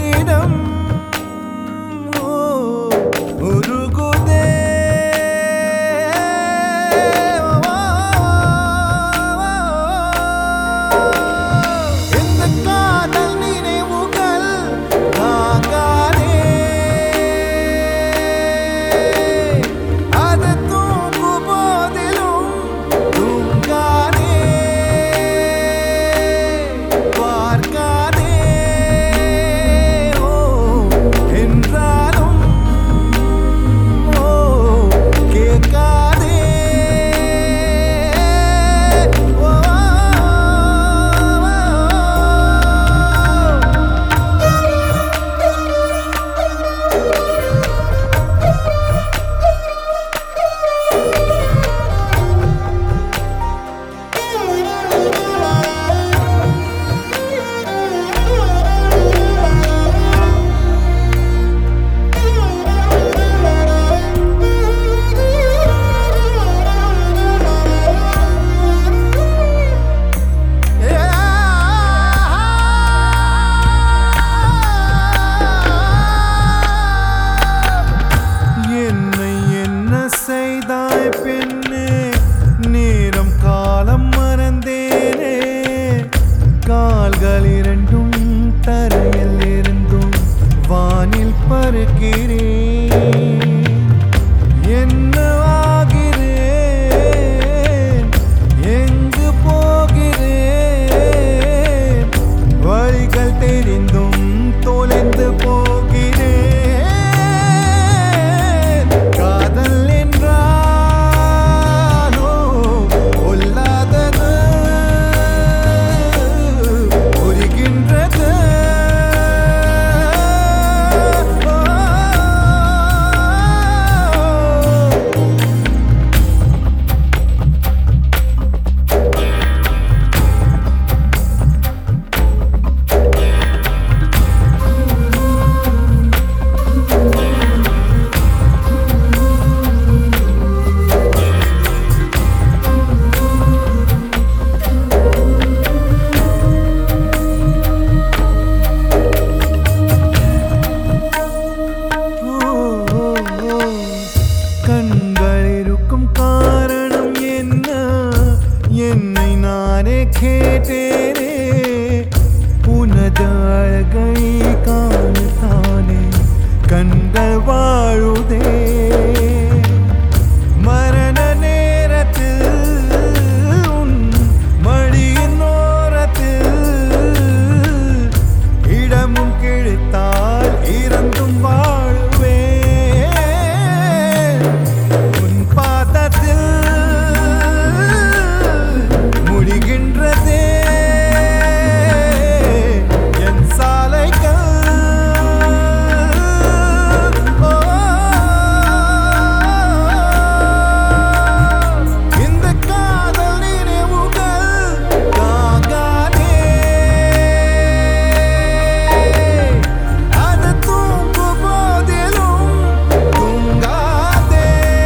என்னிடம் உருகுதே. இந்த காதல் நினைவுகள் தாங்காதே. அது தூங்கும் போதிலும் தூங்காதே. பார்க்காதே என்றாலும் கேட்காதே. என்னை என்ன செய்தாய் பெண்ணே, நேரம் காலம் மறந்தேனே. கால்கள் இரண்டும் தரையில் இருந்தும் வானில் பறக்கிறேன். என்ன ஆகிறேன், எங்கு போகிறேன், வழிகள் தெரிந்தும் தொலைந்து போகிறேன். காதல் என்றாலோ கொல்லாதது, புரிகின்றது. கண்கள் இருக்கும் காரணம் என்ன, என்னை நானே கேட்டேனே. உனது அழகை காணத்தானே கண்கள் வாழுதே. மரண நேரத்தில் உன் மடியின் ஓரத்தில் இடமும் கிழித்தால் இறந்தும் வாழுவேன். உன் பாதத்தில் முடிகின்றதே என் சாலைகள். இந்த காதல் நினைவுகள் தாங்காதே. அது தூங்கும் போதிலும் தூங்காதே.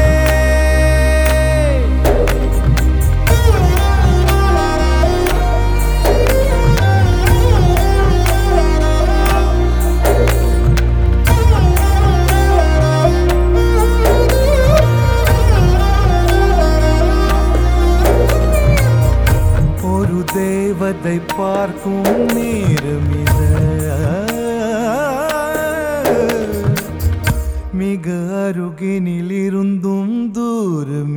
ஒரு தேவதை பார்க்கும் நேரம் இது, மிக அருகினில் இருந்தும் தூரம்